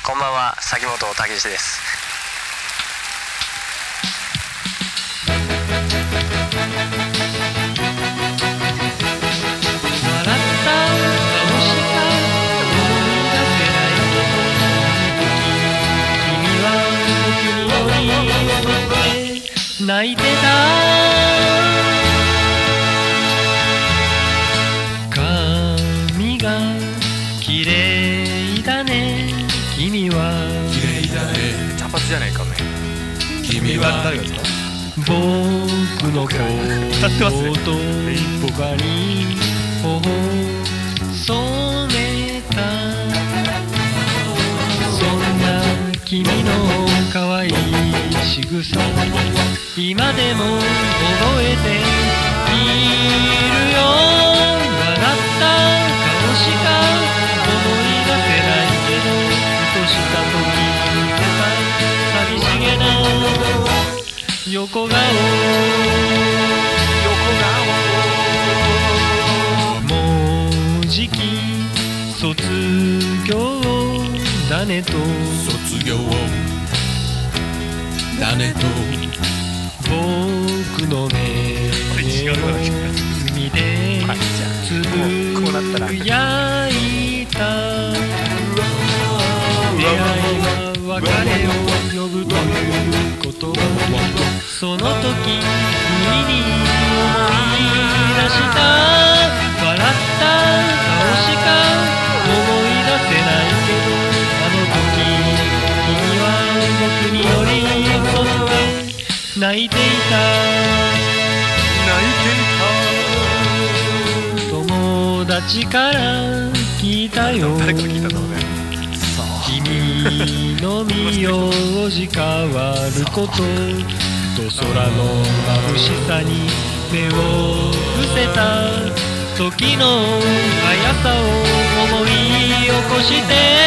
こんばんは、崎本武史です。 泣いてた髪が綺麗だね君は。 綺麗だね。 茶髪じゃないかね。 君は誰ですか？ 僕の声と他に頬染めたそんな君の可愛い仕草今でも覚えているよ。笑った顔しか思い出せないけどふとした時見せた寂しげな横顔もうじき卒業だねと卒業だねと僕の目を見てつぶやいた出会いは別れを呼ぶという言葉その時不意に思い出した笑った顔しか思い出せないけどあの時君は僕に寄り添って泣いていた友達から聞いたよ。 誰から聞いたんだろうね。 君の名字変わることと空の眩しさに目を伏せた時の速さを思い起こして